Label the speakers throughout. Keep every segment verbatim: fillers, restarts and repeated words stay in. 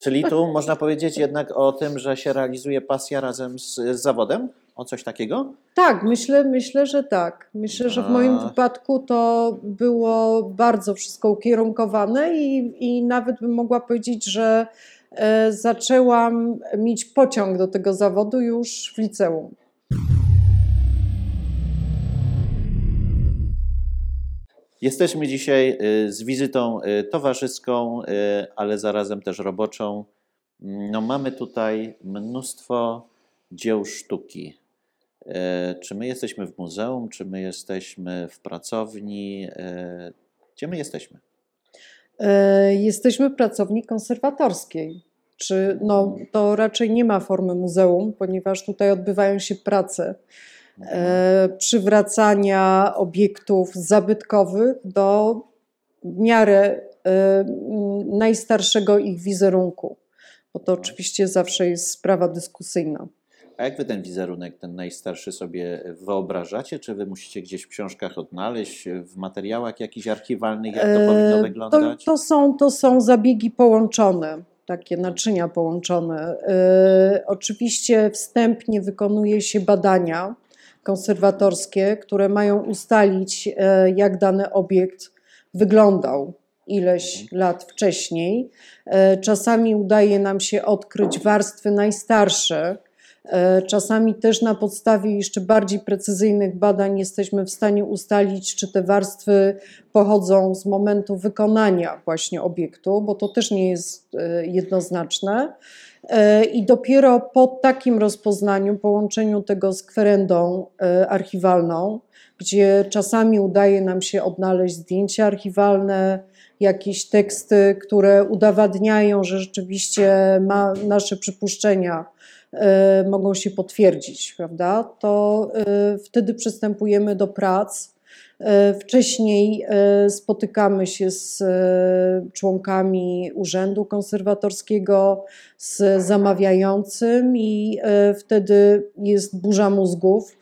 Speaker 1: Czyli tu można powiedzieć jednak o tym, że się realizuje pasja razem z, z zawodem? O coś takiego?
Speaker 2: Tak, myślę, myślę, że tak. Myślę, że w moim
Speaker 1: A...
Speaker 2: wypadku to było bardzo wszystko ukierunkowane i, i nawet bym mogła powiedzieć, że e, zaczęłam mieć pociąg do tego zawodu już w liceum.
Speaker 1: Jesteśmy dzisiaj z wizytą towarzyską, ale zarazem też roboczą. No, mamy tutaj mnóstwo dzieł sztuki. Czy my jesteśmy w muzeum, czy my jesteśmy w pracowni? Gdzie my jesteśmy?
Speaker 2: Jesteśmy w pracowni konserwatorskiej. Czy, no, to raczej nie ma formy muzeum, ponieważ tutaj odbywają się prace e, przywracania obiektów zabytkowych do w miarę e, najstarszego ich wizerunku, bo to oczywiście zawsze jest sprawa dyskusyjna.
Speaker 1: A jak wy ten wizerunek, ten najstarszy sobie wyobrażacie? Czy wy musicie gdzieś w książkach odnaleźć, w materiałach jakichś archiwalnych, jak to e, powinno wyglądać?
Speaker 2: To, to, są, to są zabiegi połączone. Takie naczynia połączone. E, oczywiście wstępnie wykonuje się badania konserwatorskie, które mają ustalić, e, jak dany obiekt wyglądał ileś mhm. lat wcześniej. E, czasami udaje nam się odkryć warstwy najstarsze. E, czasami też na podstawie jeszcze bardziej precyzyjnych badań jesteśmy w stanie ustalić, czy te warstwy pochodzą z momentu wykonania właśnie obiektu, bo to też nie jest e, jednoznaczne. E, I dopiero po takim rozpoznaniu, połączeniu tego z kwerendą e, archiwalną, gdzie czasami udaje nam się odnaleźć zdjęcia archiwalne, jakieś teksty, które udowadniają, że rzeczywiście ma nasze przypuszczenia y, mogą się potwierdzić, prawda? To y, wtedy przystępujemy do prac. Y, wcześniej y, spotykamy się z y, członkami Urzędu Konserwatorskiego, z zamawiającym i y, wtedy jest burza mózgów.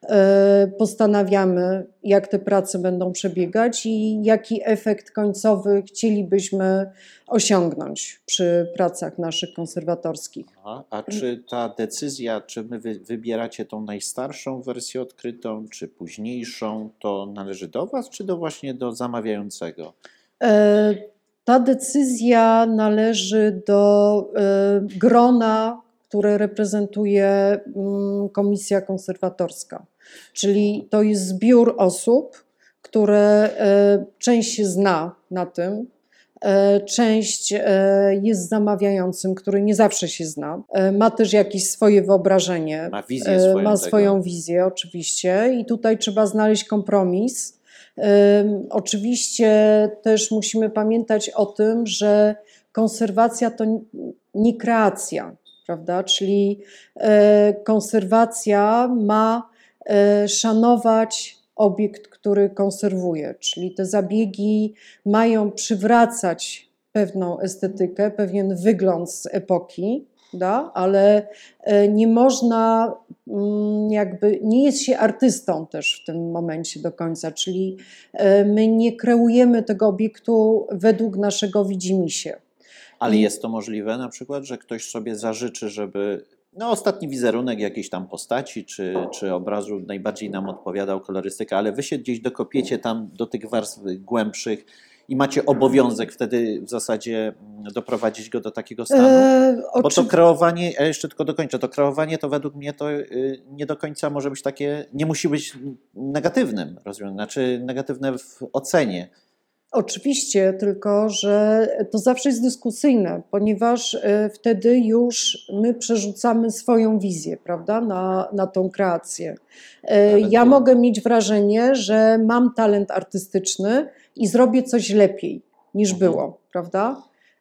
Speaker 2: Postanawiamy, jak te prace będą przebiegać i jaki efekt końcowy chcielibyśmy osiągnąć przy pracach naszych konserwatorskich.
Speaker 1: A, a czy ta decyzja, czy my wy, wybieracie tą najstarszą wersję odkrytą, czy późniejszą, to należy do was, czy do właśnie do zamawiającego?
Speaker 2: E, ta decyzja należy do e, grona, które reprezentuje Komisja Konserwatorska. Czyli to jest zbiór osób, które część się zna na tym, część jest zamawiającym, który nie zawsze się zna, ma też jakieś swoje wyobrażenie,
Speaker 1: ma, wizję swoją,
Speaker 2: ma swoją wizję oczywiście i tutaj trzeba znaleźć kompromis. Oczywiście też musimy pamiętać o tym, że konserwacja to nie kreacja, prawda? Czyli konserwacja ma szanować obiekt, który konserwuje, czyli te zabiegi mają przywracać pewną estetykę, pewien wygląd z epoki, da? Ale nie można, jakby, nie jest się artystą też w tym momencie do końca, czyli my nie kreujemy tego obiektu według naszego widzimisię.
Speaker 1: Ale jest to możliwe na przykład, że ktoś sobie zażyczy, żeby no, ostatni wizerunek jakiejś tam postaci czy, czy obrazu najbardziej nam odpowiadał kolorystyka, ale wy się gdzieś dokopiecie tam do tych warstw głębszych i macie obowiązek wtedy w zasadzie doprowadzić go do takiego stanu? Eee, Bo to kreowanie, ja jeszcze tylko dokończę, to kreowanie to według mnie to y, nie do końca może być takie, nie musi być negatywnym rozwiązaniem, znaczy negatywne w ocenie.
Speaker 2: Oczywiście, tylko że to zawsze jest dyskusyjne, ponieważ wtedy już my przerzucamy swoją wizję, prawda, na, na tą kreację. Ja mogę mieć wrażenie, że mam talent artystyczny i zrobię coś lepiej niż mhm. było, prawda?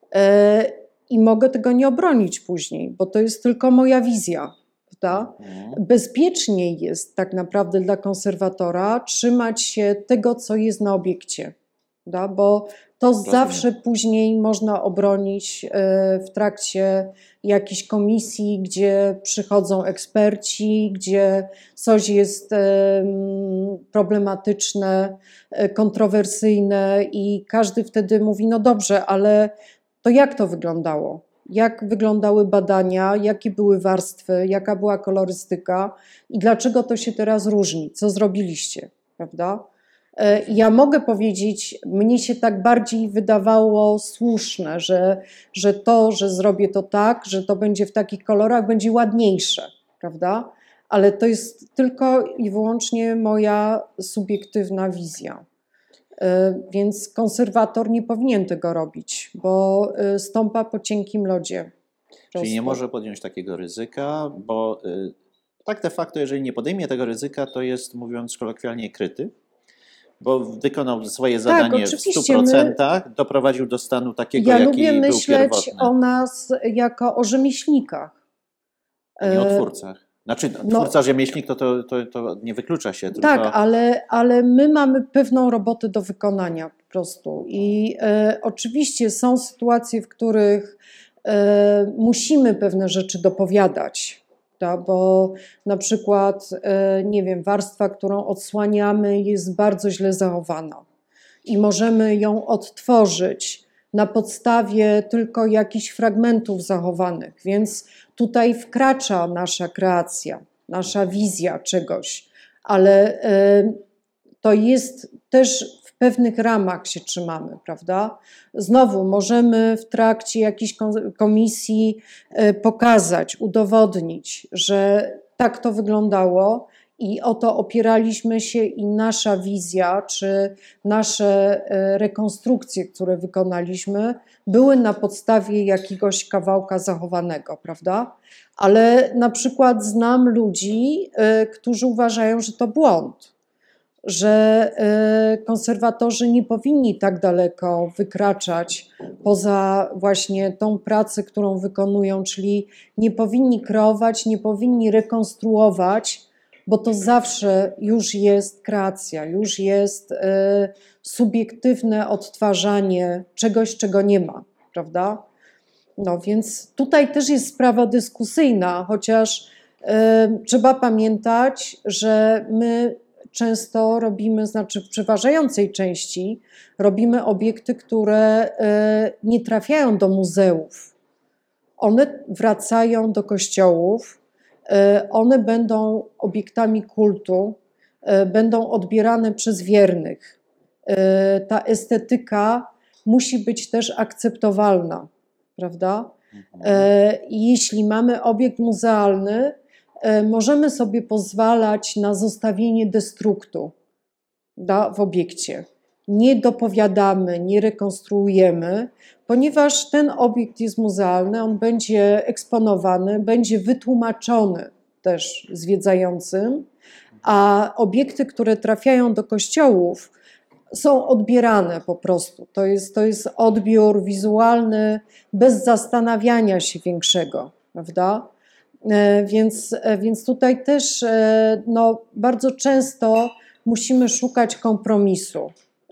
Speaker 2: I mogę tego nie obronić później, bo to jest tylko moja wizja. Prawda? Mhm. Bezpieczniej jest tak naprawdę dla konserwatora trzymać się tego, co jest na obiekcie. Da, bo to Rozumiem. zawsze później można obronić w trakcie jakiejś komisji, gdzie przychodzą eksperci, gdzie coś jest problematyczne, kontrowersyjne i każdy wtedy mówi, no dobrze, ale to jak to wyglądało? jak wyglądały badania, jakie były warstwy, jaka była kolorystyka i dlaczego to się teraz różni, co zrobiliście, prawda? Ja mogę powiedzieć, mnie się tak bardziej wydawało słuszne, że, że to, że zrobię to tak, że to będzie w takich kolorach, będzie ładniejsze, prawda? Ale to jest tylko i wyłącznie moja subiektywna wizja. Więc konserwator nie powinien tego robić, bo stąpa po cienkim lodzie.
Speaker 1: Czyli nie może podjąć takiego ryzyka, bo tak de facto, jeżeli nie podejmie tego ryzyka, to jest, mówiąc kolokwialnie, kryty, bo wykonał swoje zadanie
Speaker 2: tak,
Speaker 1: w stu procentach, my... doprowadził do stanu takiego,
Speaker 2: ja
Speaker 1: jaki
Speaker 2: lubię
Speaker 1: był
Speaker 2: myśleć
Speaker 1: pierwotny.
Speaker 2: o nas jako o rzemieślnikach.
Speaker 1: Nie o twórcach. Znaczy, twórca, no, rzemieślnik to, to, to, to nie wyklucza się. Tylko...
Speaker 2: Tak, ale, ale my mamy pewną robotę do wykonania po prostu. I e, oczywiście są sytuacje, w których e, musimy pewne rzeczy dopowiadać, tak? Bo na przykład, e, nie wiem, warstwa, którą odsłaniamy, jest bardzo źle zachowana i możemy ją odtworzyć na podstawie tylko jakichś fragmentów zachowanych, więc tutaj wkracza nasza kreacja, nasza wizja czegoś, ale to jest też w pewnych ramach się trzymamy, prawda? Znowu możemy w trakcie jakiejś komisji pokazać, udowodnić, że tak to wyglądało i o to opieraliśmy się i nasza wizja, czy nasze rekonstrukcje, które wykonaliśmy, były na podstawie jakiegoś kawałka zachowanego, prawda? Ale na przykład znam ludzi, którzy uważają, że to błąd, że konserwatorzy nie powinni tak daleko wykraczać poza właśnie tą pracę, którą wykonują, czyli nie powinni kreować, nie powinni rekonstruować, bo to zawsze już jest kreacja, już jest y, subiektywne odtwarzanie czegoś, czego nie ma, prawda? No więc tutaj też jest sprawa dyskusyjna, chociaż y, trzeba pamiętać, że my często robimy, znaczy w przeważającej części robimy obiekty, które y, nie trafiają do muzeów. One wracają do kościołów, one będą obiektami kultu, będą odbierane przez wiernych. Ta estetyka musi być też akceptowalna, prawda? Jeśli mamy obiekt muzealny, możemy sobie pozwalać na zostawienie destruktu w obiekcie. Nie dopowiadamy, nie rekonstruujemy, ponieważ ten obiekt jest muzealny, on będzie eksponowany, będzie wytłumaczony też zwiedzającym, a obiekty, które trafiają do kościołów, są odbierane po prostu. To jest, to jest odbiór wizualny bez zastanawiania się większego, prawda? Więc, więc tutaj też no, bardzo często musimy szukać kompromisu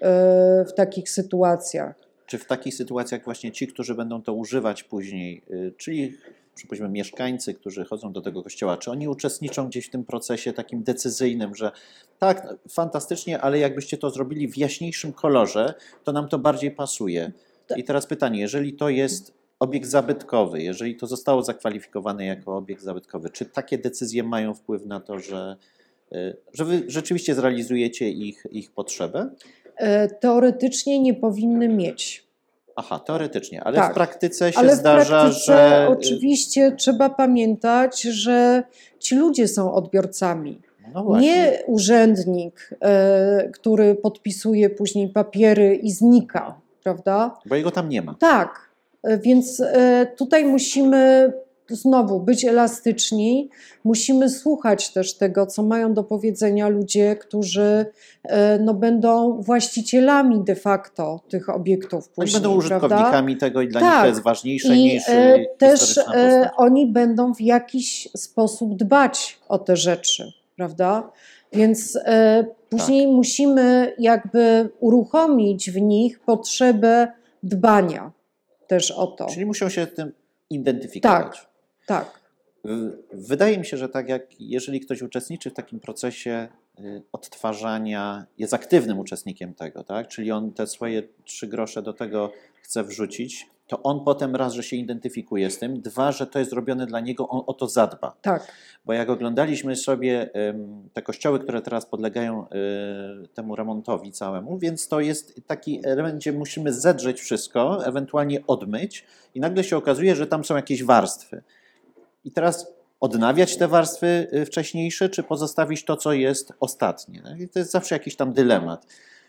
Speaker 2: w takich sytuacjach.
Speaker 1: Czy w takich sytuacjach właśnie ci, którzy będą to używać później, czyli przypuśćmy mieszkańcy, którzy chodzą do tego kościoła, czy oni uczestniczą gdzieś w tym procesie takim decyzyjnym, że tak, fantastycznie, ale jakbyście to zrobili w jaśniejszym kolorze, to nam to bardziej pasuje. I teraz pytanie, jeżeli to jest obiekt zabytkowy, jeżeli to zostało zakwalifikowane jako obiekt zabytkowy, czy takie decyzje mają wpływ na to, że, że wy rzeczywiście zrealizujecie ich, ich potrzebę?
Speaker 2: Teoretycznie nie powinny mieć.
Speaker 1: Aha, teoretycznie, ale
Speaker 2: tak,
Speaker 1: w praktyce się
Speaker 2: ale
Speaker 1: zdarza,
Speaker 2: w praktyce
Speaker 1: że...
Speaker 2: Oczywiście trzeba pamiętać, że ci ludzie są odbiorcami. No nie urzędnik, e, który podpisuje później papiery i znika, prawda?
Speaker 1: Bo jego tam nie ma.
Speaker 2: Tak, więc e, tutaj musimy znowu być elastyczni, musimy słuchać też tego, co mają do powiedzenia ludzie, którzy no, będą właścicielami de facto tych obiektów później.
Speaker 1: Oni będą użytkownikami, prawda? Tego i dla tak. nich to jest ważniejsze
Speaker 2: I
Speaker 1: niż
Speaker 2: e, też
Speaker 1: e,
Speaker 2: oni będą w jakiś sposób dbać o te rzeczy, prawda? Więc e, później tak. musimy jakby uruchomić w nich potrzebę dbania też o to.
Speaker 1: Czyli muszą się z tym identyfikować.
Speaker 2: Tak. Tak.
Speaker 1: Wydaje mi się, że tak jak jeżeli ktoś uczestniczy w takim procesie odtwarzania, jest aktywnym uczestnikiem tego, tak? Czyli on te swoje trzy grosze do tego chce wrzucić, to on potem raz, że się identyfikuje z tym, dwa, że to jest robione dla niego, on o to zadba.
Speaker 2: Tak.
Speaker 1: Bo jak oglądaliśmy sobie te kościoły, które teraz podlegają temu remontowi całemu, więc to jest taki element, gdzie musimy zedrzeć wszystko, ewentualnie odmyć i nagle się okazuje, że tam są jakieś warstwy. I teraz odnawiać te warstwy wcześniejsze, czy pozostawić to, co jest ostatnie. I to jest zawsze jakiś tam dylemat.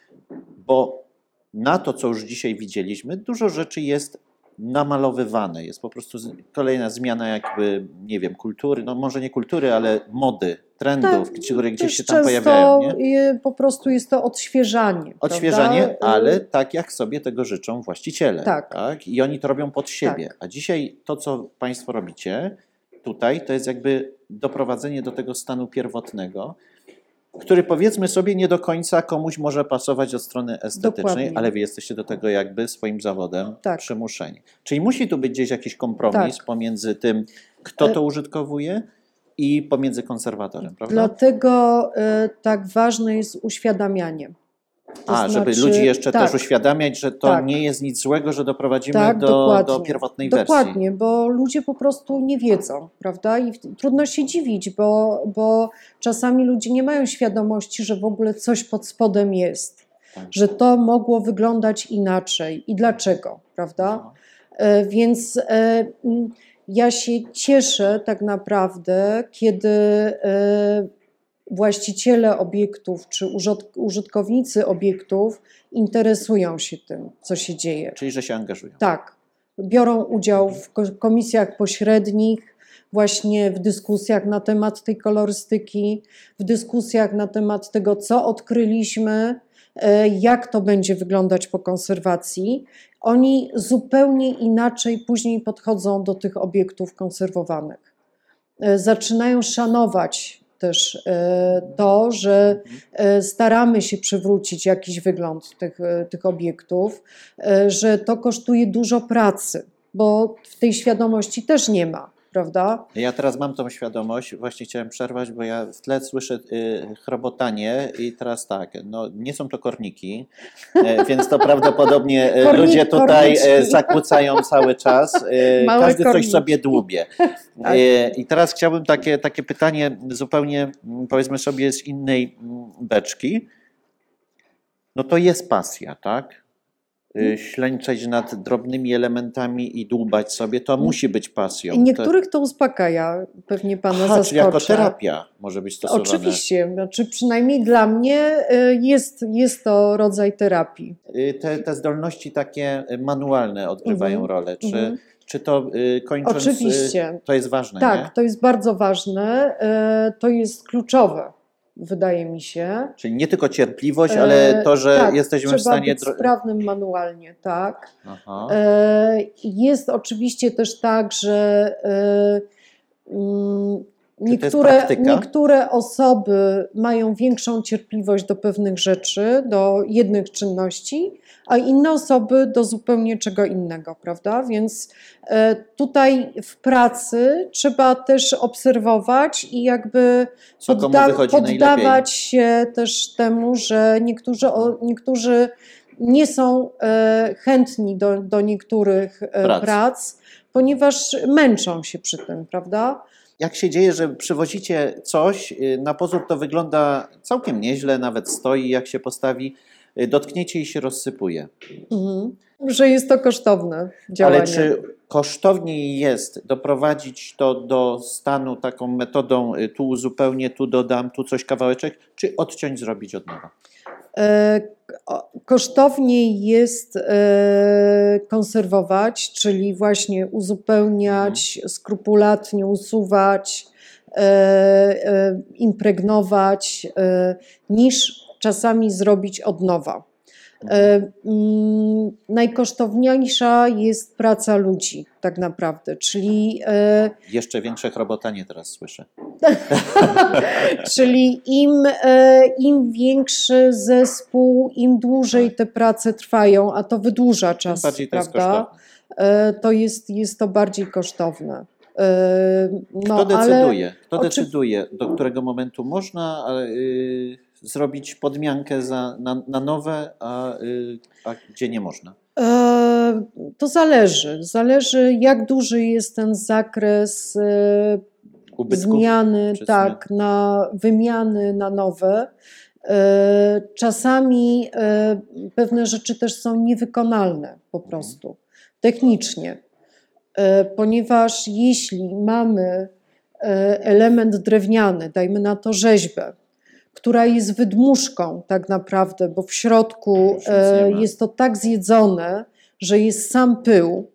Speaker 1: Bo na to, co już dzisiaj widzieliśmy, dużo rzeczy jest namalowywane. Jest po prostu kolejna zmiana jakby, nie wiem, kultury, no może nie kultury, ale mody, trendów,
Speaker 2: Tak,
Speaker 1: które gdzieś
Speaker 2: też
Speaker 1: się tam
Speaker 2: często
Speaker 1: pojawiają. Nie?
Speaker 2: je- po prostu jest to odświeżanie.
Speaker 1: Odświeżanie,
Speaker 2: prawda?
Speaker 1: ale tak jak sobie tego życzą właściciele.
Speaker 2: Tak.
Speaker 1: Tak? I oni to robią pod siebie.
Speaker 2: Tak.
Speaker 1: A dzisiaj to, co Państwo robicie tutaj, to jest jakby doprowadzenie do tego stanu pierwotnego, który powiedzmy sobie nie do końca komuś może pasować od strony estetycznej,
Speaker 2: Dokładnie.
Speaker 1: ale wy jesteście do tego jakby swoim zawodem
Speaker 2: Tak.
Speaker 1: przymuszeni. Czyli musi tu być gdzieś jakiś kompromis
Speaker 2: Tak.
Speaker 1: pomiędzy tym, kto to
Speaker 2: E-
Speaker 1: użytkowuje i pomiędzy konserwatorem, prawda?
Speaker 2: Dlatego y, tak ważne jest uświadamianie. To
Speaker 1: A, żeby
Speaker 2: znaczy-
Speaker 1: ludzi jeszcze
Speaker 2: tak,
Speaker 1: też uświadamiać, że to
Speaker 2: tak.
Speaker 1: nie jest nic złego, że doprowadzimy
Speaker 2: Tak,
Speaker 1: do,
Speaker 2: dokładnie.
Speaker 1: do pierwotnej wersji.
Speaker 2: Dokładnie, bo ludzie po prostu nie wiedzą, prawda? I w- trudno się dziwić, bo, bo czasami ludzie nie mają świadomości, że w ogóle coś pod spodem jest,
Speaker 1: Tak.
Speaker 2: że to mogło wyglądać inaczej i dlaczego, prawda?
Speaker 1: No.
Speaker 2: E, Więc e, m, ja się cieszę tak naprawdę, kiedy e, właściciele obiektów czy użyt- użytkownicy obiektów interesują się tym, co się dzieje.
Speaker 1: Czyli, że się angażują.
Speaker 2: Tak, biorą udział w ko- komisjach pośrednich, właśnie w dyskusjach na temat tej kolorystyki, w dyskusjach na temat tego, co odkryliśmy, e, jak to będzie wyglądać po konserwacji. Oni zupełnie inaczej później podchodzą do tych obiektów konserwowanych. E, Zaczynają szanować też e, to, że e, staramy się przywrócić jakiś wygląd tych, e, tych obiektów, e, że to kosztuje dużo pracy, bo w tej świadomości też nie ma, prawda?
Speaker 1: Ja teraz mam tą świadomość, właśnie chciałem przerwać, bo ja w tle słyszę y, chrobotanie i teraz tak, no nie są to korniki, e, więc to prawdopodobnie e,
Speaker 2: Kornik-
Speaker 1: ludzie tutaj e,
Speaker 2: korniczki.
Speaker 1: zakłócają cały czas, e,
Speaker 2: Małe
Speaker 1: każdy coś
Speaker 2: korniki.
Speaker 1: sobie dłubie.
Speaker 2: Tak.
Speaker 1: E, I teraz chciałbym takie, takie pytanie zupełnie, mm, powiedzmy sobie, z innej mm, beczki. No to jest pasja, tak? Y, Ślęczeć nad drobnymi elementami i dłubać sobie, to musi być pasją.
Speaker 2: I niektórych to uspokaja, pewnie pana
Speaker 1: Aha, czyli jako
Speaker 2: zaskoczy.
Speaker 1: terapia może być stosowane.
Speaker 2: Oczywiście, znaczy przynajmniej dla mnie y, jest, jest to rodzaj terapii.
Speaker 1: Y, Te, te zdolności takie manualne odgrywają
Speaker 2: Mhm,
Speaker 1: rolę. Czy,
Speaker 2: mhm.
Speaker 1: czy to y, kończąc, y,
Speaker 2: Oczywiście.
Speaker 1: to jest ważne,
Speaker 2: Tak,
Speaker 1: nie?
Speaker 2: to jest bardzo ważne, y, to jest kluczowe, wydaje mi się.
Speaker 1: Czyli nie tylko cierpliwość, ale
Speaker 2: E,
Speaker 1: to, że
Speaker 2: tak,
Speaker 1: jesteśmy
Speaker 2: trzeba
Speaker 1: w stanie...
Speaker 2: być
Speaker 1: dro-
Speaker 2: sprawnym manualnie, tak.
Speaker 1: Aha.
Speaker 2: E, Jest oczywiście też tak, że e, mm, niektóre,
Speaker 1: praktyka?
Speaker 2: niektóre osoby mają większą cierpliwość do pewnych rzeczy, do jednych czynności, a inne osoby do zupełnie czego innego, prawda? Więc e, tutaj w pracy trzeba też obserwować i jakby
Speaker 1: Co komu wychodzi najlepiej.
Speaker 2: poddawać się też temu, że niektórzy, o- niektórzy nie są e, chętni do, do niektórych e,
Speaker 1: Prac.
Speaker 2: prac, ponieważ męczą się przy tym, prawda?
Speaker 1: Jak się dzieje, że przywozicie coś, y, na pozór to wygląda całkiem nieźle, nawet stoi, jak się postawi, y, dotkniecie i się rozsypuje.
Speaker 2: Mhm. Że jest to kosztowne działanie.
Speaker 1: Ale czy kosztowniej jest doprowadzić to do stanu taką metodą, y, tu uzupełnię, tu dodam, tu coś kawałeczek, czy odciąć, zrobić od nowa?
Speaker 2: E, o- Kosztowniej jest e, konserwować, czyli właśnie uzupełniać, skrupulatnie usuwać, e, e, impregnować, e, niż czasami zrobić od nowa. E, mm, najkosztowniejsza jest praca ludzi, tak naprawdę, czyli e,
Speaker 1: Jeszcze większe chrobotanie teraz słyszę.
Speaker 2: Czyli im, e, im większy zespół, im dłużej te prace trwają, a to wydłuża
Speaker 1: Tym
Speaker 2: czas,
Speaker 1: bardziej to jest
Speaker 2: prawda?
Speaker 1: kosztowne.
Speaker 2: E, To jest, jest to bardziej kosztowne. E, No,
Speaker 1: Kto
Speaker 2: ale
Speaker 1: decyduje? Kto
Speaker 2: oczy-
Speaker 1: decyduje, do którego momentu można y, zrobić podmiankę za, na, na nowe, a, y, a gdzie nie można?
Speaker 2: E, To zależy. Zależy, jak duży jest ten zakres e,
Speaker 1: Ubytków,
Speaker 2: zmiany,
Speaker 1: czy
Speaker 2: tak, na wymiany na nowe. E, Czasami e, pewne rzeczy też są niewykonalne po prostu, technicznie. E, Ponieważ jeśli mamy e, element drewniany, dajmy na to rzeźbę, która jest wydmuszką tak naprawdę, bo w środku
Speaker 1: Już nic nie
Speaker 2: e,
Speaker 1: ma.
Speaker 2: jest to tak zjedzone, że jest sam pył.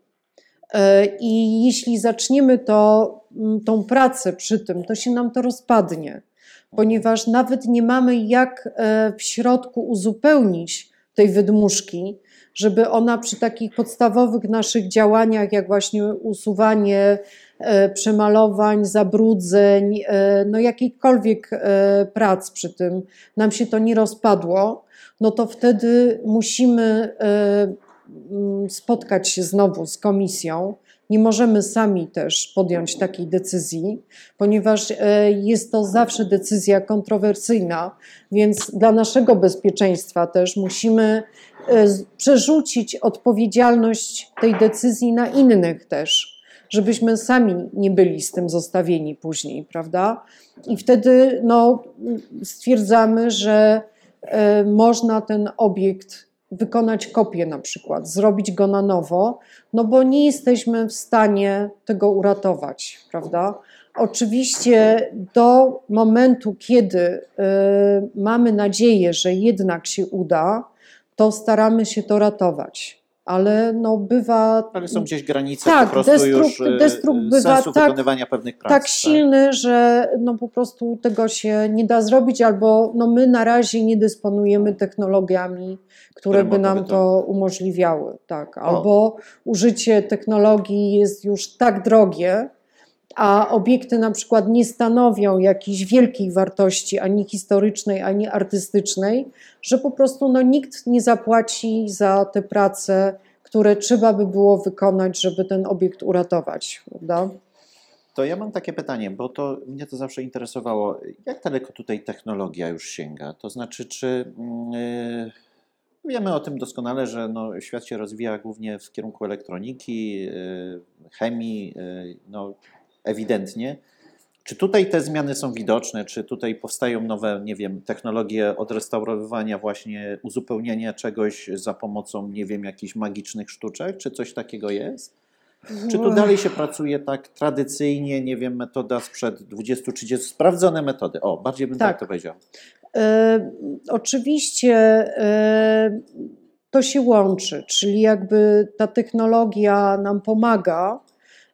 Speaker 2: E, I jeśli zaczniemy to, m, tą pracę przy tym, to się nam to rozpadnie, ponieważ nawet nie mamy jak e, w środku uzupełnić tej wydmuszki, żeby ona przy takich podstawowych naszych działaniach, jak właśnie usuwanie e, przemalowań, zabrudzeń, e, no jakichkolwiek e, prac przy tym, nam się to nie rozpadło, no to wtedy musimy e, m, spotkać się znowu z komisją. Nie możemy sami też podjąć takiej decyzji, ponieważ e, jest to zawsze decyzja kontrowersyjna, więc dla naszego bezpieczeństwa też musimy e, z- przerzucić odpowiedzialność tej decyzji na innych też, żebyśmy sami nie byli z tym zostawieni później, prawda? I wtedy no, stwierdzamy, że e, można ten obiekt wykonać kopię na przykład, zrobić go na nowo, no bo nie jesteśmy w stanie tego uratować, prawda? Oczywiście do momentu, kiedy y, mamy nadzieję, że jednak się uda, to staramy się to ratować, ale no bywa
Speaker 1: Ale są gdzieś granice
Speaker 2: tak,
Speaker 1: po prostu
Speaker 2: destruk-
Speaker 1: już e,
Speaker 2: destruk bywa
Speaker 1: sensu
Speaker 2: tak-
Speaker 1: wykonywania pewnych prac.
Speaker 2: tak silny, że no po prostu tego się nie da zrobić, albo no my na razie nie dysponujemy technologiami, które,
Speaker 1: Które
Speaker 2: by nam
Speaker 1: mogłyby
Speaker 2: to umożliwiały. Tak. Albo użycie technologii jest już tak drogie, a obiekty na przykład nie stanowią jakiejś wielkiej wartości ani historycznej, ani artystycznej, że po prostu no, nikt nie zapłaci za te prace, które trzeba by było wykonać, żeby ten obiekt uratować, prawda?
Speaker 1: To ja mam takie pytanie, bo to mnie to zawsze interesowało. Jak daleko tutaj technologia już sięga? To znaczy, czy yy, wiemy o tym doskonale, że no, świat się rozwija głównie w kierunku elektroniki, yy, chemii, yy, no, ewidentnie. Czy tutaj te zmiany są widoczne? Czy tutaj powstają nowe, nie wiem, technologie odrestaurowywania, właśnie uzupełniania czegoś za pomocą, nie wiem, jakichś magicznych sztuczek? Czy coś takiego jest? Czy tu dalej się pracuje tak tradycyjnie, nie wiem, metoda sprzed dwudziestu trzydziestu, sprawdzone metody? O, bardziej bym tak,
Speaker 2: Tak.
Speaker 1: to powiedział.
Speaker 2: E, oczywiście e, to się łączy, czyli jakby ta technologia nam pomaga,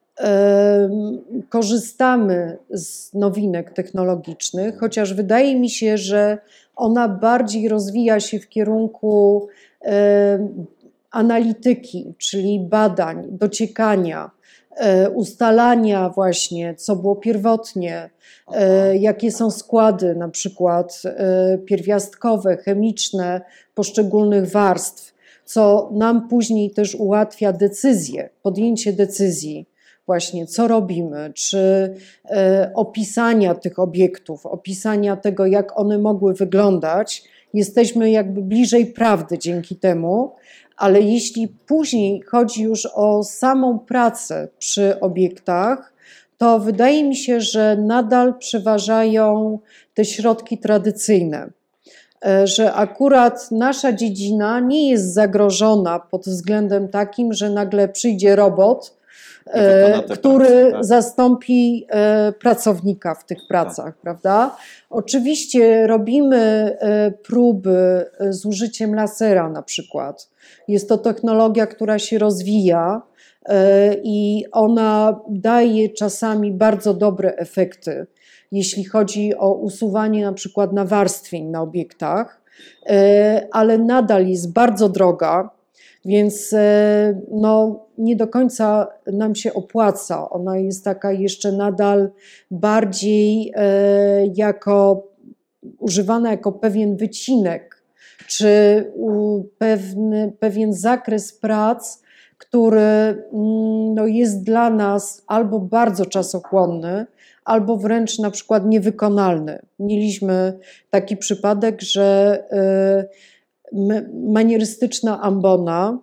Speaker 2: e, korzystamy z nowinek technologicznych, chociaż wydaje mi się, że ona bardziej rozwija się w kierunku e, analityki, czyli badań, dociekania, e, ustalania właśnie, co było pierwotnie, e, jakie są składy na przykład e, pierwiastkowe, chemiczne poszczególnych warstw, co nam później też ułatwia decyzję, podjęcie decyzji właśnie, co robimy, czy e, opisania tych obiektów, opisania tego, jak one mogły wyglądać. Jesteśmy jakby bliżej prawdy dzięki temu, ale jeśli później chodzi już o samą pracę przy obiektach, to wydaje mi się, że nadal przeważają te środki tradycyjne. E, Że akurat nasza dziedzina nie jest zagrożona pod względem takim, że nagle przyjdzie robot, e,
Speaker 1: wykona te
Speaker 2: który
Speaker 1: prace, tak.
Speaker 2: zastąpi e, pracownika w tych pracach, prawda? Oczywiście robimy e, próby e, z użyciem lasera na przykład. Jest to technologia, która się rozwija e, i ona daje czasami bardzo dobre efekty, jeśli chodzi o usuwanie na przykład nawarstwień na obiektach, e, ale nadal jest bardzo droga, więc e, no, nie do końca nam się opłaca. Ona jest taka jeszcze nadal bardziej e, jako używana jako pewien wycinek, czy u, pewny, pewien zakres prac, który mm, no, jest dla nas albo bardzo czasochłonny, albo wręcz na przykład niewykonalny. Mieliśmy taki przypadek, że y, manierystyczna ambona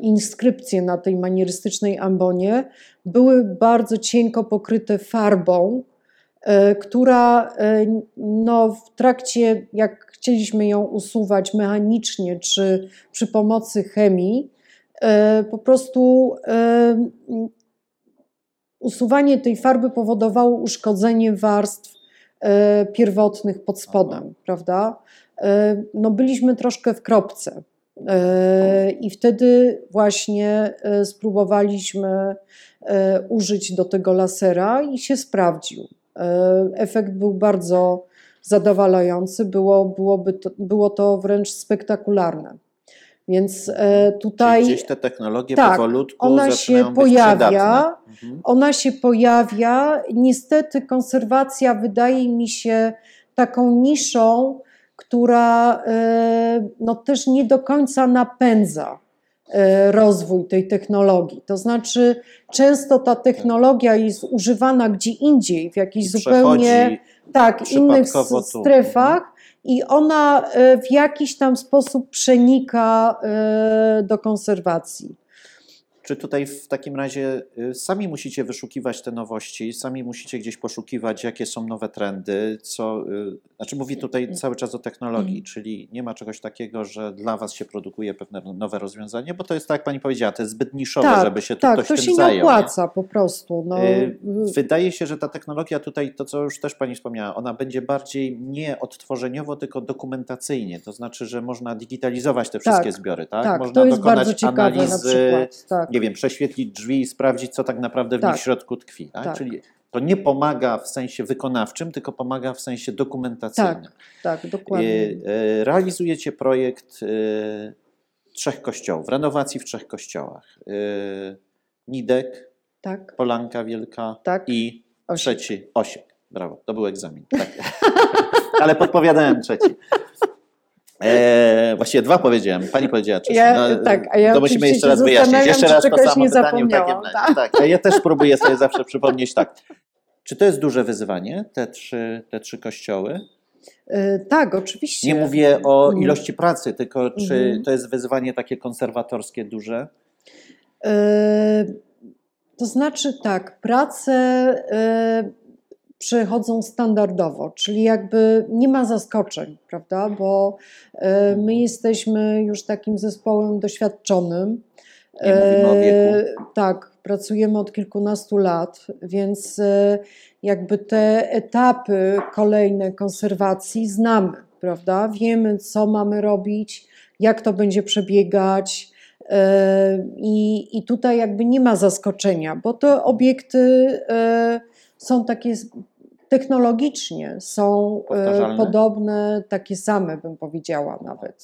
Speaker 2: inskrypcje na tej manierystycznej ambonie były bardzo cienko pokryte farbą, która no, w trakcie, jak chcieliśmy ją usuwać mechanicznie czy przy pomocy chemii, po prostu usuwanie tej farby powodowało uszkodzenie warstw pierwotnych pod spodem, prawda? No, byliśmy troszkę w kropce i wtedy właśnie spróbowaliśmy użyć do tego lasera i się sprawdził. Efekt był bardzo zadowalający, było, byłoby to, było to wręcz spektakularne. Więc tutaj...
Speaker 1: Czyli gdzieś te technologie
Speaker 2: tak,
Speaker 1: powolutku
Speaker 2: ona
Speaker 1: zaczynają
Speaker 2: się
Speaker 1: być
Speaker 2: pojawia,
Speaker 1: mhm.
Speaker 2: ona się pojawia. Niestety konserwacja wydaje mi się taką niszą, która no, też nie do końca napędza rozwój tej technologii. To znaczy często ta technologia jest używana gdzie indziej, w jakichś zupełnie tak, innych strefach i ona w jakiś tam sposób przenika do konserwacji.
Speaker 1: Czy tutaj w takim razie sami musicie wyszukiwać te nowości, sami musicie gdzieś poszukiwać, jakie są nowe trendy, co, znaczy mówię tutaj cały czas o technologii, mm. czyli nie ma czegoś takiego, że dla was się produkuje pewne nowe rozwiązanie, bo to jest tak, jak pani powiedziała, to jest zbyt niszowe,
Speaker 2: tak,
Speaker 1: żeby się tu
Speaker 2: tak,
Speaker 1: ktoś
Speaker 2: to
Speaker 1: tym
Speaker 2: się
Speaker 1: zajął.
Speaker 2: nie opłaca nie? po prostu. No.
Speaker 1: Wydaje się, że ta technologia tutaj, to co już też pani wspomniała, ona będzie bardziej nie odtworzeniowo, tylko dokumentacyjnie, to znaczy, że można digitalizować te wszystkie
Speaker 2: tak,
Speaker 1: zbiory, tak?
Speaker 2: tak
Speaker 1: Można
Speaker 2: to jest
Speaker 1: dokonać
Speaker 2: bardzo ciekawe
Speaker 1: analizy,
Speaker 2: na przykład. Tak.
Speaker 1: nie wiem, prześwietlić drzwi i sprawdzić, co tak naprawdę w
Speaker 2: tak.
Speaker 1: nich w środku tkwi. Tak?
Speaker 2: Tak.
Speaker 1: Czyli to nie pomaga w sensie wykonawczym, tylko pomaga w sensie dokumentacyjnym.
Speaker 2: Tak, tak, dokładnie.
Speaker 1: Realizujecie projekt trzech kościołów, renowacji w trzech kościołach. Nidek,
Speaker 2: tak.
Speaker 1: Polanka Wielka
Speaker 2: tak.
Speaker 1: i
Speaker 2: Osiek.
Speaker 1: trzeci Osiek. Brawo, to był egzamin. Tak. Ale podpowiadałem trzeci. E, właściwie dwa powiedziałem, pani powiedziała trzeci.
Speaker 2: Ja,
Speaker 1: no,
Speaker 2: tak, a ja
Speaker 1: to musimy jeszcze raz wyjaśnić. Jeszcze raz to samo
Speaker 2: nie
Speaker 1: pytanie w takim
Speaker 2: tak?
Speaker 1: tak, ja też próbuję sobie zawsze przypomnieć tak. Czy to jest duże wyzwanie, te trzy, te trzy kościoły?
Speaker 2: Yy, tak, oczywiście.
Speaker 1: Nie mówię o ilości pracy, tylko czy
Speaker 2: mhm.
Speaker 1: to jest wyzwanie takie konserwatorskie duże?
Speaker 2: Yy, to znaczy tak, prace yy, przechodzą standardowo, czyli jakby nie ma zaskoczeń, prawda, bo y, my jesteśmy już takim zespołem doświadczonym.
Speaker 1: Nie mówimy o wieku.
Speaker 2: Tak, pracujemy od kilkunastu lat, więc y, jakby te etapy kolejne konserwacji znamy, prawda, wiemy, co mamy robić, jak to będzie przebiegać y, i, i tutaj jakby nie ma zaskoczenia, bo te obiekty y, są takie technologicznie, są podobne, takie same bym powiedziała nawet.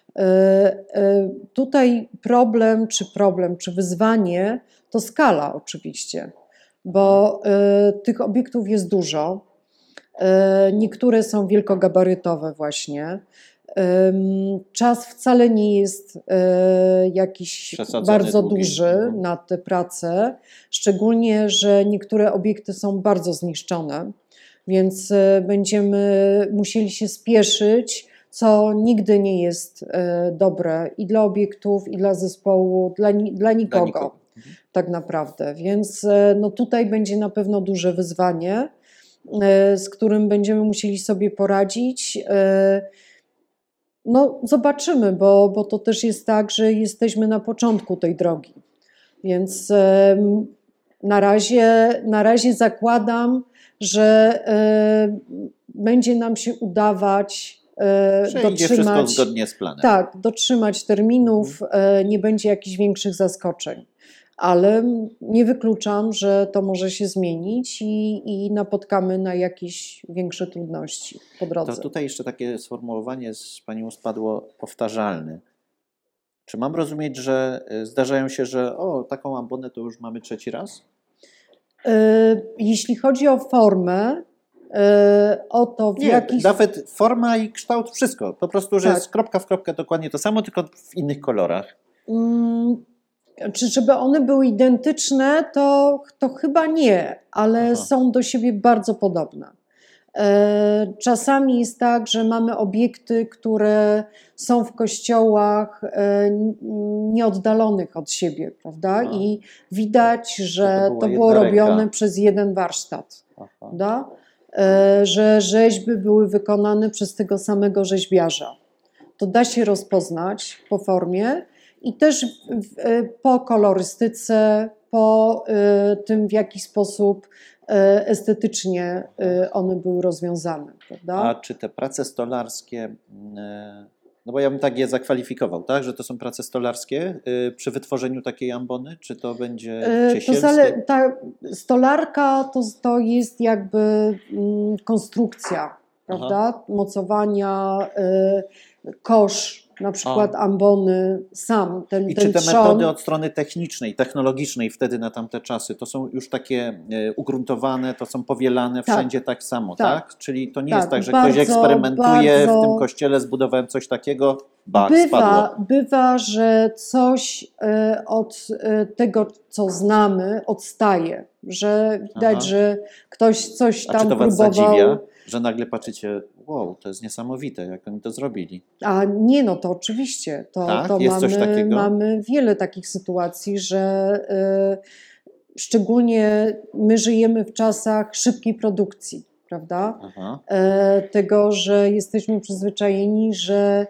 Speaker 2: Tutaj problem, czy problem, czy wyzwanie to skala oczywiście, bo tych obiektów jest dużo. Niektóre są wielkogabarytowe właśnie. Czas wcale nie jest jakiś
Speaker 1: Przesadzony,
Speaker 2: bardzo
Speaker 1: długi.
Speaker 2: duży na te prace, szczególnie, że niektóre obiekty są bardzo zniszczone, więc będziemy musieli się spieszyć, co nigdy nie jest dobre i dla obiektów, i dla zespołu, dla, dla nikogo, dla nikogo. Tak naprawdę. Więc no tutaj będzie na pewno duże wyzwanie, z którym będziemy musieli sobie poradzić. No zobaczymy, bo, bo to też jest tak, że jesteśmy na początku tej drogi, więc na razie, na razie zakładam, że będzie nam się udawać
Speaker 1: Że
Speaker 2: dotrzymać,
Speaker 1: idzie wszystko zgodnie z planem.
Speaker 2: Tak, dotrzymać terminów, nie będzie jakichś większych zaskoczeń, ale nie wykluczam, że to może się zmienić i, i napotkamy na jakieś większe trudności po drodze.
Speaker 1: To tutaj jeszcze takie sformułowanie z pani ust padło, powtarzalny. Czy mam rozumieć, że zdarzają się, że o, taką ambonę to już mamy trzeci raz?
Speaker 2: Jeśli chodzi o formę, o to w
Speaker 1: Nie,
Speaker 2: jakiś...
Speaker 1: nawet forma i kształt, wszystko. Po prostu, że
Speaker 2: Tak.
Speaker 1: jest kropka w kropkę dokładnie to samo, tylko w innych kolorach.
Speaker 2: Hmm, czy żeby one były identyczne, to, to chyba nie, ale
Speaker 1: Aha.
Speaker 2: są do siebie bardzo podobne. E, Czasami jest tak, że mamy obiekty, które są w kościołach e, nieoddalonych od siebie, prawda?
Speaker 1: A.
Speaker 2: I widać, że
Speaker 1: była
Speaker 2: to było
Speaker 1: jedna
Speaker 2: robione
Speaker 1: ręka.
Speaker 2: przez jeden warsztat,
Speaker 1: Aha.
Speaker 2: prawda? E, Że rzeźby były wykonane przez tego samego rzeźbiarza. To da się rozpoznać po formie i też w- e, po kolorystyce, po e, tym, w jaki sposób e, estetycznie e, one były rozwiązane, prawda?
Speaker 1: A czy te prace stolarskie, e, no bo ja bym tak je zakwalifikował, tak, że to są prace stolarskie e, przy wytworzeniu takiej ambony, czy to będzie
Speaker 2: E, To
Speaker 1: ciesielskie?
Speaker 2: zale, ta stolarka to, to jest jakby mm, konstrukcja, prawda? Mocowania, e, kosz, na przykład ambony, sam ten,
Speaker 1: I
Speaker 2: ten
Speaker 1: czy te
Speaker 2: trzon.
Speaker 1: metody od strony technicznej, technologicznej wtedy na tamte czasy, to są już takie e, ugruntowane, to są powielane
Speaker 2: Tak.
Speaker 1: wszędzie tak samo, tak?
Speaker 2: Tak.
Speaker 1: Czyli to nie
Speaker 2: Tak,
Speaker 1: jest tak, że
Speaker 2: bardzo,
Speaker 1: ktoś eksperymentuje, w
Speaker 2: bardzo-
Speaker 1: tym kościele zbudowałem coś takiego, bach, spadło.
Speaker 2: Bywa, bywa, że coś e, od e, tego, co znamy, odstaje. Że widać,
Speaker 1: Aha.
Speaker 2: że ktoś coś
Speaker 1: A
Speaker 2: tam
Speaker 1: czy to was
Speaker 2: próbował.
Speaker 1: zadziwia, że nagle patrzycie, wow, to jest niesamowite, jak oni to zrobili?
Speaker 2: A nie, no to oczywiście. To,
Speaker 1: Tak?
Speaker 2: to
Speaker 1: Jest coś
Speaker 2: mamy,
Speaker 1: takiego?
Speaker 2: mamy wiele takich sytuacji, że y, szczególnie my żyjemy w czasach szybkiej produkcji, prawda?
Speaker 1: Aha.
Speaker 2: E, tego, że jesteśmy przyzwyczajeni, że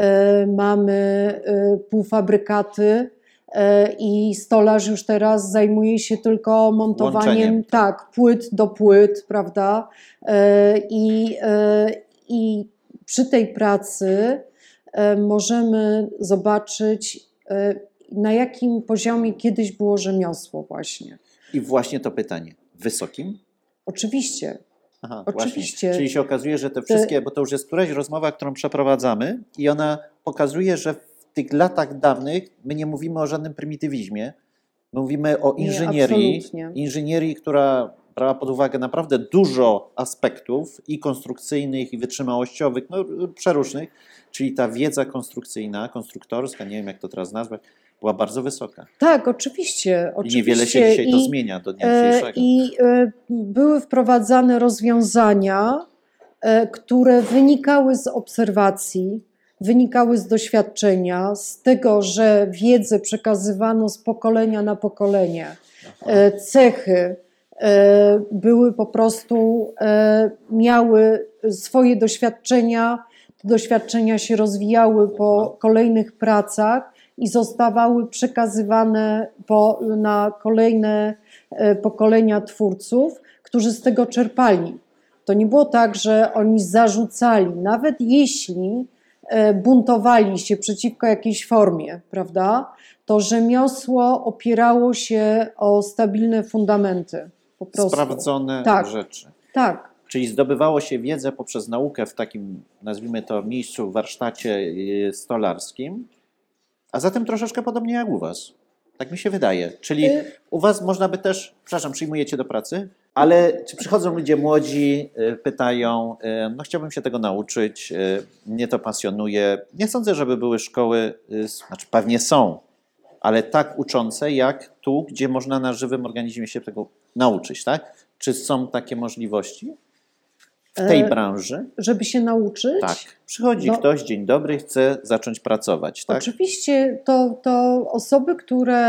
Speaker 2: e, mamy e, półfabrykaty e, i stolarz już teraz zajmuje się tylko montowaniem
Speaker 1: Łączeniem.
Speaker 2: tak, płyt do płyt, prawda? E, I, e, I przy tej pracy e, możemy zobaczyć, e, na jakim poziomie kiedyś było rzemiosło właśnie.
Speaker 1: I właśnie to pytanie, wysokim?
Speaker 2: Oczywiście.
Speaker 1: Aha,
Speaker 2: Oczywiście.
Speaker 1: Właśnie. Czyli się okazuje, że te wszystkie, bo to już jest któraś rozmowa, którą przeprowadzamy i ona pokazuje, że w tych latach dawnych my nie mówimy o żadnym prymitywizmie, my mówimy o
Speaker 2: Nie,
Speaker 1: inżynierii,
Speaker 2: absolutnie.
Speaker 1: inżynierii, która brała pod uwagę naprawdę dużo aspektów i konstrukcyjnych, i wytrzymałościowych, no przeróżnych, czyli ta wiedza konstrukcyjna, konstruktorska, nie wiem jak to teraz nazwać, była bardzo wysoka.
Speaker 2: Tak, oczywiście.
Speaker 1: I
Speaker 2: oczywiście.
Speaker 1: niewiele się dzisiaj to
Speaker 2: I,
Speaker 1: zmienia do dnia
Speaker 2: e,
Speaker 1: dzisiejszego.
Speaker 2: I e, były wprowadzane rozwiązania, e, które wynikały z obserwacji, wynikały z doświadczenia, z tego, że wiedzę przekazywano z pokolenia na pokolenie. E, cechy e, były po prostu, e, miały swoje doświadczenia, te doświadczenia się rozwijały po kolejnych pracach i zostawały przekazywane po, na kolejne e, pokolenia twórców, którzy z tego czerpali. To nie było tak, że oni zarzucali, nawet jeśli e, buntowali się przeciwko jakiejś formie, prawda, to rzemiosło opierało się o stabilne fundamenty. Po prostu.
Speaker 1: Sprawdzone
Speaker 2: Tak.
Speaker 1: rzeczy.
Speaker 2: Tak.
Speaker 1: Czyli zdobywało się wiedzę poprzez naukę w takim, nazwijmy to, miejscu, warsztacie y, stolarskim, a zatem troszeczkę podobnie jak u was. Tak mi się wydaje. Czyli
Speaker 2: Y-
Speaker 1: u was można by też, przepraszam, przyjmujecie do pracy, ale czy przychodzą ludzie młodzi, y, pytają, y, no chciałbym się tego nauczyć, y, mnie to pasjonuje. Nie sądzę, żeby były szkoły, y, znaczy pewnie są, ale tak uczące jak tu, gdzie można na żywym organizmie się tego nauczyć, tak? Czy są takie możliwości w tej
Speaker 2: E,
Speaker 1: branży?
Speaker 2: Żeby się nauczyć?
Speaker 1: Tak. Przychodzi
Speaker 2: No.
Speaker 1: ktoś, dzień dobry, chce zacząć pracować, tak?
Speaker 2: Oczywiście to, to osoby, które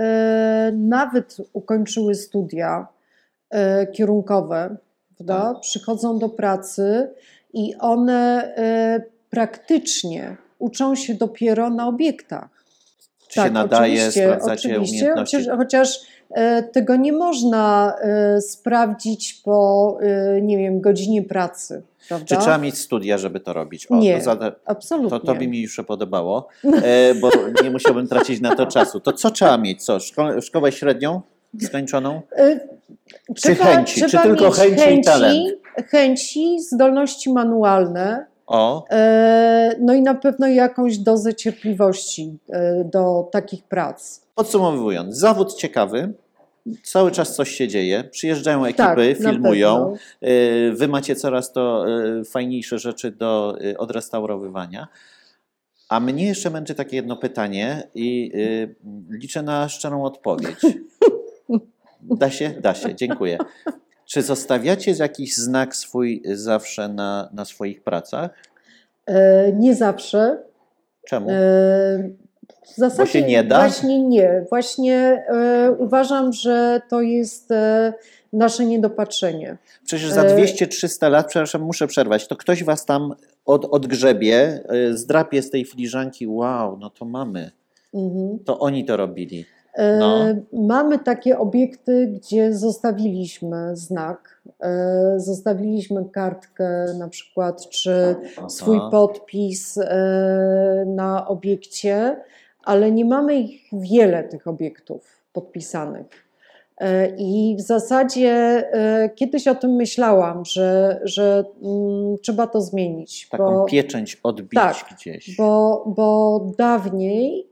Speaker 2: e, nawet ukończyły studia e, kierunkowe, prawda,
Speaker 1: Tak.
Speaker 2: przychodzą do pracy i one e, praktycznie uczą się dopiero na obiektach.
Speaker 1: Czy się nadaje,
Speaker 2: oczywiście,
Speaker 1: sprawdzacie
Speaker 2: oczywiście,
Speaker 1: umiejętności?
Speaker 2: Chociaż, chociaż e, tego nie można e, sprawdzić po, e, nie wiem, godzinie pracy, prawda?
Speaker 1: Czy trzeba mieć studia, żeby to robić? O,
Speaker 2: Nie,
Speaker 1: to, zada-
Speaker 2: absolutnie.
Speaker 1: to, to by mi już się podobało, e, bo nie musiałbym tracić na to czasu. To co trzeba mieć? Co? Szko- szkołę średnią skończoną?
Speaker 2: E,
Speaker 1: Czy chęci? Czy tylko
Speaker 2: mieć
Speaker 1: chęci i talent?
Speaker 2: Chęci, zdolności manualne,
Speaker 1: O,
Speaker 2: e, no i na pewno jakąś dozę cierpliwości e, do takich prac.
Speaker 1: podsumowując, zawód ciekawy, cały czas coś się dzieje, przyjeżdżają ekipy,
Speaker 2: Tak, na
Speaker 1: filmują,
Speaker 2: pewno.
Speaker 1: y, wy macie coraz to y, fajniejsze rzeczy do y, odrestaurowywania. A mnie jeszcze męczy takie jedno pytanie i y, liczę na szczerą odpowiedź. Da się? Da się, dziękuję. Czy zostawiacie jakiś znak swój zawsze na, na swoich pracach?
Speaker 2: E, nie zawsze.
Speaker 1: Czemu?
Speaker 2: E, w zasadzie
Speaker 1: Bo się nie da?
Speaker 2: Właśnie nie. Właśnie e, uważam, że to jest e, nasze niedopatrzenie.
Speaker 1: Przecież za
Speaker 2: E,
Speaker 1: dwieście trzysta lat, przepraszam, muszę przerwać, to ktoś was tam od, odgrzebie, y, zdrapie z tej filiżanki, wow, no to mamy.
Speaker 2: mhm.
Speaker 1: To oni to robili.
Speaker 2: E,
Speaker 1: No.
Speaker 2: Mamy takie obiekty, gdzie zostawiliśmy znak, e, zostawiliśmy kartkę na przykład, czy swój
Speaker 1: Aha.
Speaker 2: podpis e, na obiekcie, ale nie mamy ich wiele, tych obiektów podpisanych. E, I w zasadzie e, kiedyś o tym myślałam, że, że mm, trzeba to zmienić.
Speaker 1: Taką
Speaker 2: bo,
Speaker 1: pieczęć odbić
Speaker 2: tak,
Speaker 1: gdzieś.
Speaker 2: bo, bo dawniej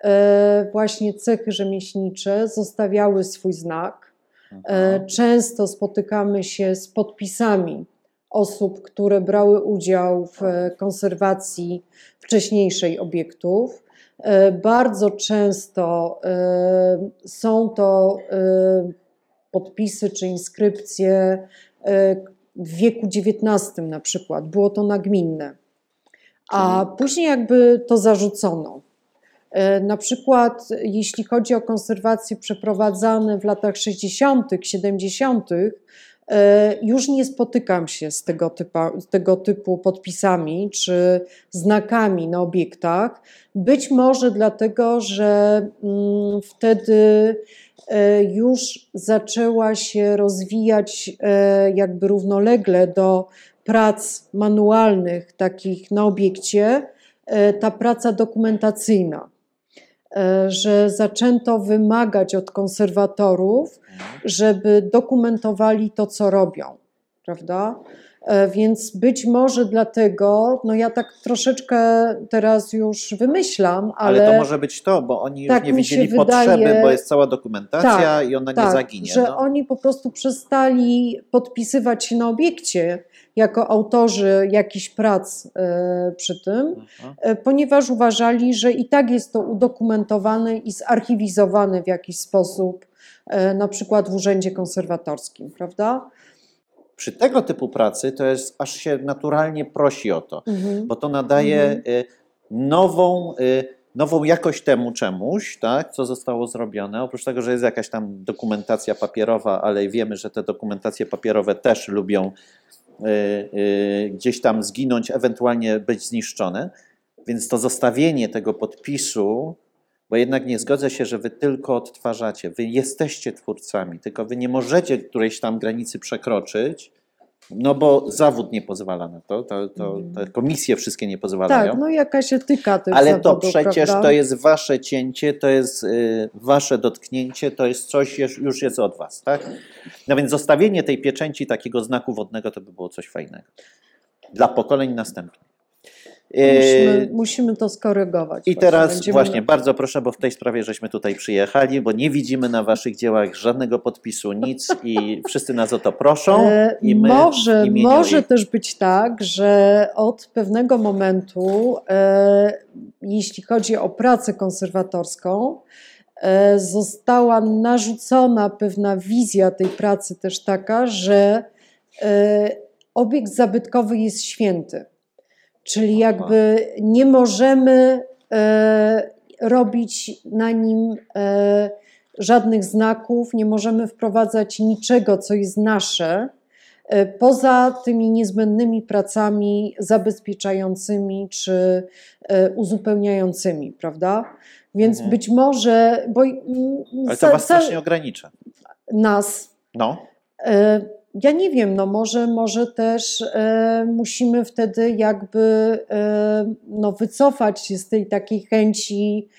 Speaker 2: e, właśnie cechy rzemieślnicze zostawiały swój znak.
Speaker 1: Aha.
Speaker 2: E, często spotykamy się z podpisami osób, które brały udział w e, konserwacji wcześniejszej obiektów. E, Bardzo często e, są to e, podpisy czy inskrypcje e, w wieku dziewiętnastym na przykład. Było to nagminne. A później jakby to zarzucono. E, Na przykład jeśli chodzi o konserwacje przeprowadzane w latach sześćdziesiątych, siedemdziesiątych, e, już nie spotykam się z tego, typa, z tego typu podpisami czy znakami na obiektach. Być może dlatego, że mm, wtedy e, już zaczęła się rozwijać e, jakby równolegle do prac manualnych takich na obiekcie, e, ta praca dokumentacyjna, e, że zaczęto wymagać od konserwatorów, żeby dokumentowali to, co robią, prawda? E, Więc być może dlatego, no ja tak troszeczkę teraz już wymyślam, ale,
Speaker 1: Ale to może być to, bo oni już
Speaker 2: tak
Speaker 1: nie
Speaker 2: mi się
Speaker 1: widzieli potrzeby,
Speaker 2: wydaje-
Speaker 1: bo jest cała dokumentacja
Speaker 2: Tak,
Speaker 1: i ona nie
Speaker 2: tak,
Speaker 1: zaginie.
Speaker 2: że
Speaker 1: no.
Speaker 2: oni po prostu przestali podpisywać się na obiekcie jako autorzy jakichś prac e, przy tym,
Speaker 1: Aha.
Speaker 2: e, ponieważ uważali, że i tak jest to udokumentowane i zarchiwizowane w jakiś sposób, e, na przykład w urzędzie konserwatorskim, prawda?
Speaker 1: Przy tego typu pracy to jest, aż się naturalnie prosi o to,
Speaker 2: Mhm.
Speaker 1: bo to nadaje
Speaker 2: Mhm.
Speaker 1: y, nową, y, nową jakość temu czemuś, tak, co zostało zrobione. Oprócz tego, że jest jakaś tam dokumentacja papierowa, ale wiemy, że te dokumentacje papierowe też lubią y, y, gdzieś tam zginąć, ewentualnie być zniszczone. Więc to zostawienie tego podpisu, bo jednak nie zgodzę się, że wy tylko odtwarzacie, wy jesteście twórcami, tylko wy nie możecie którejś tam granicy przekroczyć, no bo zawód nie pozwala na to, to, to te komisje wszystkie nie pozwalają.
Speaker 2: Tak, no jakaś etyka też
Speaker 1: Ale to
Speaker 2: zawodu,
Speaker 1: przecież
Speaker 2: prawda?
Speaker 1: to jest wasze cięcie, to jest y, wasze dotknięcie, to jest coś, już- już jest od was, tak? No więc zostawienie tej pieczęci, takiego znaku wodnego, to by było coś fajnego. Dla pokoleń następnych.
Speaker 2: Musimy,
Speaker 1: Y,
Speaker 2: musimy to skorygować.
Speaker 1: I
Speaker 2: właśnie.
Speaker 1: teraz
Speaker 2: Będziemy
Speaker 1: właśnie
Speaker 2: na-
Speaker 1: bardzo proszę, bo w tej sprawie żeśmy tutaj przyjechali, bo nie widzimy na waszych dziełach żadnego podpisu, nic i wszyscy nas o to proszą.
Speaker 2: E,
Speaker 1: I my
Speaker 2: może
Speaker 1: w imieniu
Speaker 2: może
Speaker 1: ich-
Speaker 2: też być tak, że od pewnego momentu, e, jeśli chodzi o pracę konserwatorską, e, została narzucona pewna wizja tej pracy też taka, że e, obiekt zabytkowy jest święty. Czyli jakby nie możemy e, robić na nim e, żadnych znaków, nie możemy wprowadzać niczego, co jest nasze, e, poza tymi niezbędnymi pracami zabezpieczającymi czy e, uzupełniającymi, prawda? Więc
Speaker 1: Mhm.
Speaker 2: być może, bo mm,
Speaker 1: Ale
Speaker 2: za-
Speaker 1: to was
Speaker 2: za-
Speaker 1: strasznie ogranicza.
Speaker 2: nas,
Speaker 1: No,
Speaker 2: E, ja nie wiem, no może, może też e, musimy wtedy jakby e, no wycofać się z tej takiej chęci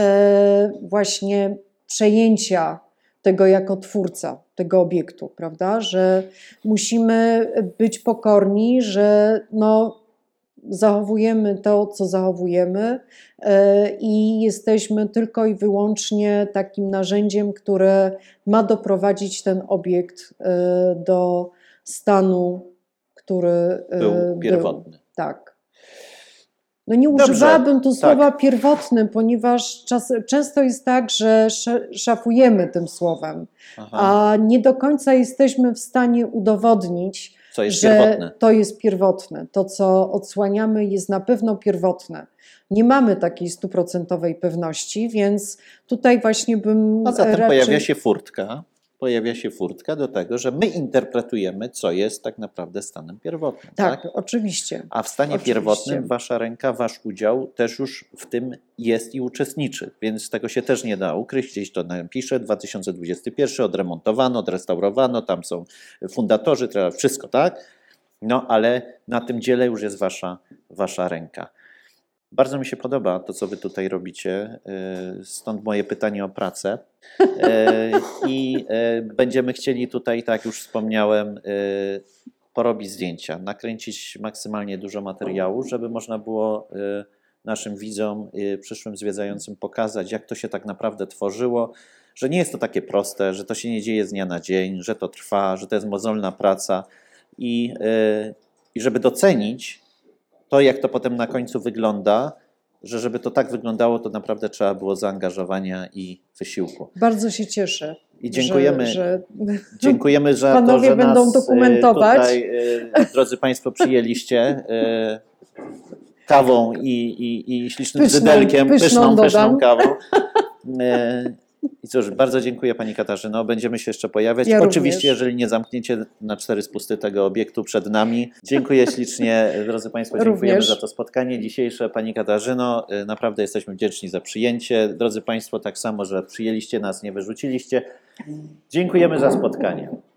Speaker 2: e, właśnie przejęcia tego jako twórca tego obiektu, prawda? Że musimy być pokorni, że no zachowujemy to, co zachowujemy e, i jesteśmy tylko i wyłącznie takim narzędziem, które ma doprowadzić ten obiekt e, do stanu, który e,
Speaker 1: był pierwotny.
Speaker 2: Tak. No nie
Speaker 1: Dobrze,
Speaker 2: używałabym tu
Speaker 1: tak.
Speaker 2: słowa pierwotny, ponieważ czas, często jest tak, że sz- szafujemy tym słowem,
Speaker 1: Aha.
Speaker 2: a nie do końca jesteśmy w stanie udowodnić,
Speaker 1: Co jest
Speaker 2: że
Speaker 1: pierwotne.
Speaker 2: to jest pierwotne. To, co odsłaniamy, jest na pewno pierwotne. Nie mamy takiej stuprocentowej pewności, więc tutaj właśnie bym
Speaker 1: A zatem
Speaker 2: raczej...
Speaker 1: pojawia się furtka. Pojawia się furtka do tego, że my interpretujemy, co jest tak naprawdę stanem pierwotnym.
Speaker 2: Tak,
Speaker 1: Tak?
Speaker 2: oczywiście.
Speaker 1: A w stanie
Speaker 2: Oczywiście.
Speaker 1: pierwotnym wasza ręka, wasz udział też już w tym jest i uczestniczy, więc tego się też nie da ukryć. Gdzieś to napiszę, dwa tysiące dwudziesty pierwszy, odremontowano, odrestaurowano, tam są fundatorzy, trzeba wszystko, tak? No ale na tym dziele już jest wasza, wasza ręka. Bardzo mi się podoba to, co wy tutaj robicie, stąd moje pytanie o pracę. I będziemy chcieli tutaj, tak jak już wspomniałem, porobić zdjęcia, nakręcić maksymalnie dużo materiału, żeby można było naszym widzom, przyszłym zwiedzającym pokazać, jak to się tak naprawdę tworzyło, że nie jest to takie proste, że to się nie dzieje z dnia na dzień, że to trwa, że to jest mozolna praca i, i żeby docenić to, jak to potem na końcu wygląda, że żeby to tak wyglądało, to naprawdę trzeba było zaangażowania i wysiłku.
Speaker 2: Bardzo się cieszę.
Speaker 1: I dziękujemy,
Speaker 2: że, że...
Speaker 1: dziękujemy za
Speaker 2: Panowie
Speaker 1: to, że
Speaker 2: będą
Speaker 1: nas
Speaker 2: dokumentować.
Speaker 1: tutaj, drodzy Państwo, przyjęliście kawą i, i, i ślicznym
Speaker 2: Pyszną,
Speaker 1: bzydelkiem,
Speaker 2: pyszną
Speaker 1: pyszną, pyszną
Speaker 2: dodam.
Speaker 1: kawą. I cóż, bardzo dziękuję Pani Katarzyno, będziemy się jeszcze pojawiać.
Speaker 2: Ja
Speaker 1: Oczywiście,
Speaker 2: również.
Speaker 1: jeżeli nie zamkniecie na cztery spusty tego obiektu przed nami. Dziękuję ślicznie, drodzy Państwo, dziękujemy
Speaker 2: Również.
Speaker 1: za to spotkanie dzisiejsze. Pani Katarzyno, naprawdę jesteśmy wdzięczni za przyjęcie. Drodzy Państwo, tak samo, że przyjęliście nas, nie wyrzuciliście. Dziękujemy za spotkanie.